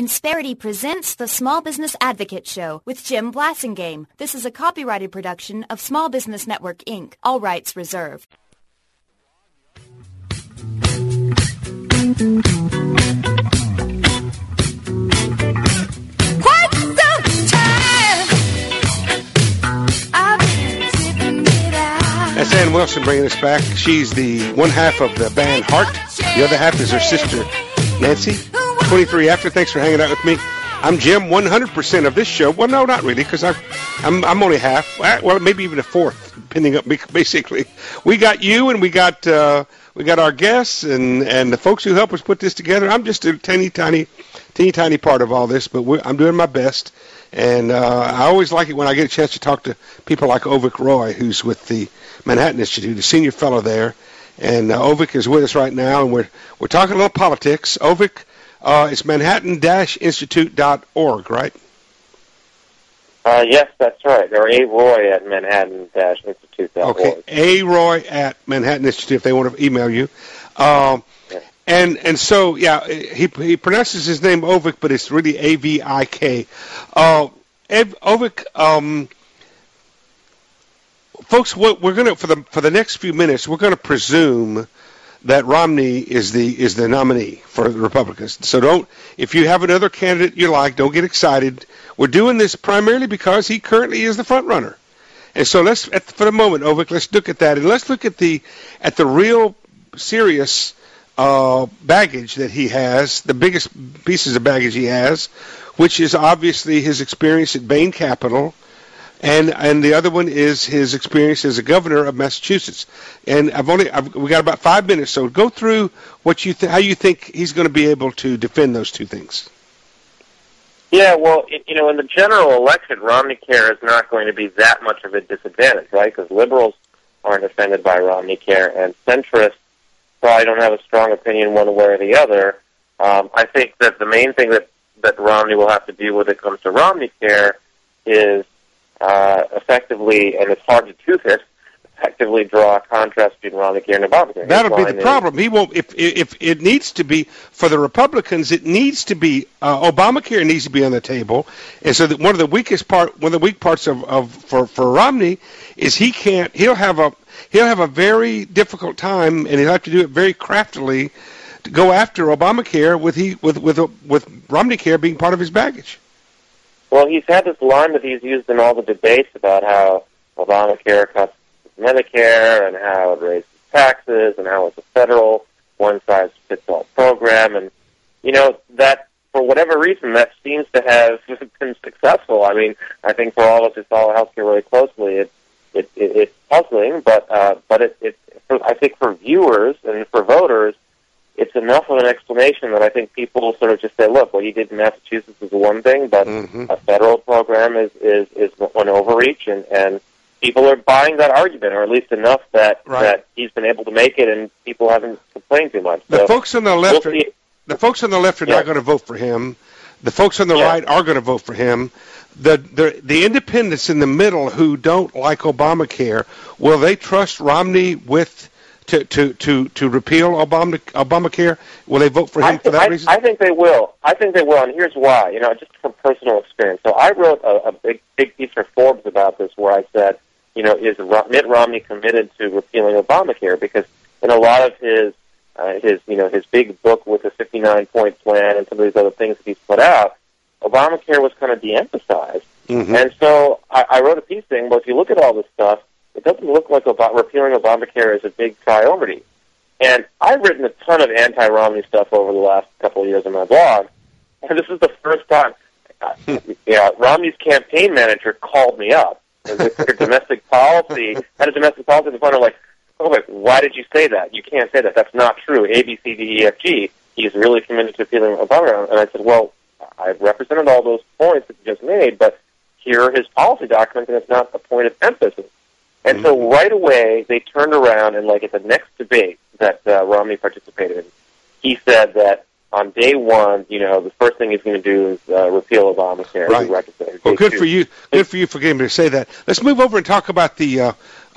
Insperity presents the Small Business Advocate Show with Jim Blasingame. This is a copyrighted production of Small Business Network, Inc. All rights reserved. That's Ann Wilson bringing us back. She's the one half of the band Heart. The other half is her sister, Nancy. 23 after. Thanks for hanging out with me. I'm Jim. 100% of this show. Well, no, not really, because I'm only half. Well, maybe even a fourth, depending on basically. We got you, and we got our guests and the folks who help us put this together. I'm just a teeny tiny part of all this, but I'm doing my best. And I always like it when I get a chance to talk to people like Avik Roy, who's with the Manhattan Institute, a senior fellow there. And Avik is with us right now, and we're talking a little politics. Avik, it's manhattan-institute.org, right? Yes, that's right. Or A. Roy at manhattan-institute.org. Okay, A. Roy at Manhattan Institute if they want to email you. And so, yeah, he pronounces his name Avik, but it's really A-V-I-K. Avik, folks, what we're going to for the next few minutes, we're going to presume that Romney is the nominee for the Republicans. So if you have another candidate you like, don't get excited. We're doing this primarily because he currently is the front runner. And so for the moment, Avik, let's look at that, and let's look at the real serious baggage that he has, the biggest pieces of baggage he has, which is obviously his experience at Bain Capital, and the other one is his experience as a governor of Massachusetts. And we got about 5 minutes, so go through what how you think he's going to be able to defend those two things. Yeah, well, in the general election, Romney Care is not going to be that much of a disadvantage, right? Because liberals aren't offended by Romney Care, and centrists probably don't have a strong opinion one way or the other. I think that the main thing that Romney will have to do when it comes to Romney Care is effectively, and it's hard to do this, effectively draw a contrast between Romney Care and Obamacare. That'll be the problem. He won't. If it needs to be for the Republicans, it needs to be Obamacare needs to be on the table, and so that one of the weak parts for Romney is he'll have a very difficult time, and he'll have to do it very craftily to go after Obamacare with Romney Care being part of his baggage. Well, he's had this line that he's used in all the debates about how Obamacare cuts Medicare and how it raises taxes and how it's a federal one-size-fits-all program. And, that for whatever reason, that seems to have been successful. I mean, I think for all of us who follow healthcare really closely, it's puzzling, but I think for viewers and for voters, it's enough of an explanation that I think people sort of just say, look, what he did in Massachusetts is one thing, but a federal program is an overreach, and people are buying that argument, or at least enough that he's been able to make it, and people haven't complained too much. The folks on the left are not going to vote for him. The folks on the right are going to vote for him. The independents in the middle who don't like Obamacare, will they trust Romney to repeal Obamacare? Will they vote for him for that reason? I think they will. And here's why. Just from personal experience. So I wrote a big piece for Forbes about this, where I said, is Mitt Romney committed to repealing Obamacare? Because in a lot of his big book with the 59-point plan and some of these other things that he's put out, Obamacare was kind of de-emphasized. Mm-hmm. And so I wrote a piece saying, well, if you look at all this stuff, it doesn't look like repealing Obamacare is a big priority. And I've written a ton of anti-Romney stuff over the last couple of years on my blog, and this is the first time. Romney's campaign manager called me up with a domestic policy, had a domestic policy in the phone, like, oh, wait, why did you say that? You can't say that. That's not true. A, B, C, D, E, F, G. He's really committed to repealing Obamacare. And I said, well, I've represented all those points that you just made, but here are his policy documents, and it's not a point of emphasis. And so right away, they turned around and, at the next debate that Romney participated in, he said that on day one, the first thing he's going to do is repeal Obamacare. Right. Well, good for you. Good for you for getting me to say that. Let's move over and talk about the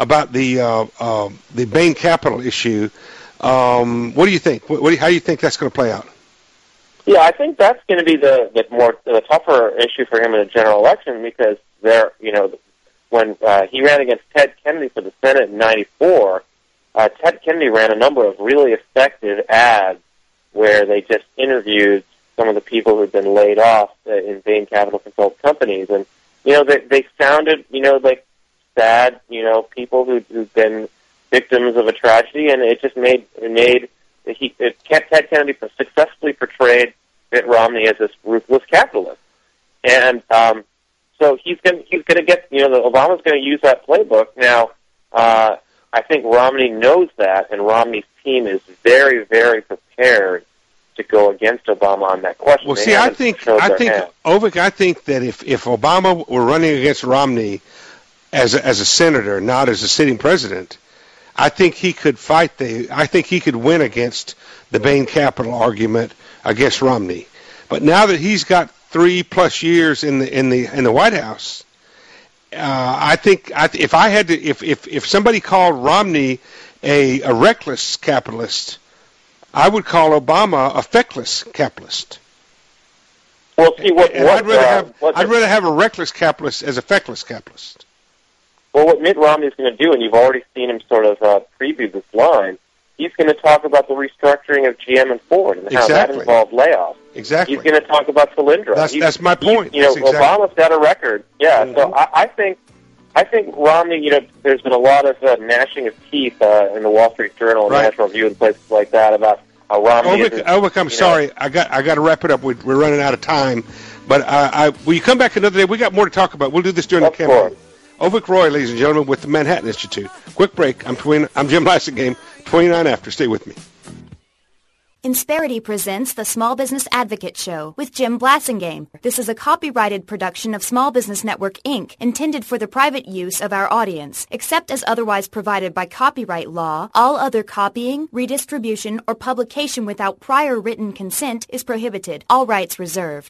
Bain Capital issue. What do you think? How do you think that's going to play out? Yeah, I think that's going to be the tougher issue for him in a general election because when he ran against Ted Kennedy for the Senate in '94, Ted Kennedy ran a number of really effective ads where they just interviewed some of the people who'd been laid off in Bain Capital controlled companies, and they sounded like sad people who'd been victims of a tragedy, and it just Ted Kennedy successfully portrayed Mitt Romney as this ruthless capitalist, and so he's going to get Obama's going to use that playbook now. I think Romney knows that, and Romney's team is very, very prepared to go against Obama on that question. Well, see, I think Ovik, I think that if Obama were running against Romney as a senator, not as a sitting president, I think he could I think he could win against the Bain Capital argument against Romney. But now that he's got 3+ years in the White House, I think if somebody called Romney a reckless capitalist, I would call Obama a feckless capitalist. Well, see, I'd rather have a reckless capitalist as a feckless capitalist. Well, what Mitt Romney is going to do, and you've already seen him sort of preview this line, he's going to talk about the restructuring of GM and Ford and how that involved layoffs. Exactly. He's going to talk about Solyndra. That's my point. Obama's got a record. Yeah. Mm-hmm. So I think Romney. There's been a lot of gnashing of teeth in the Wall Street Journal and National Review and places like that about how Romney. Ovik, I'm sorry. I got to wrap it up. We're running out of time. But will you come back another day? We got more to talk about. We'll do this during the campaign. Ovik Roy, ladies and gentlemen, with the Manhattan Institute. Quick break. I'm Jim Blasingame. 29 after. Stay with me. Insperity presents the Small Business Advocate Show with Jim Blasingame. This is a copyrighted production of Small Business Network, Inc., intended for the private use of our audience. Except as otherwise provided by copyright law, all other copying, redistribution, or publication without prior written consent is prohibited. All rights reserved.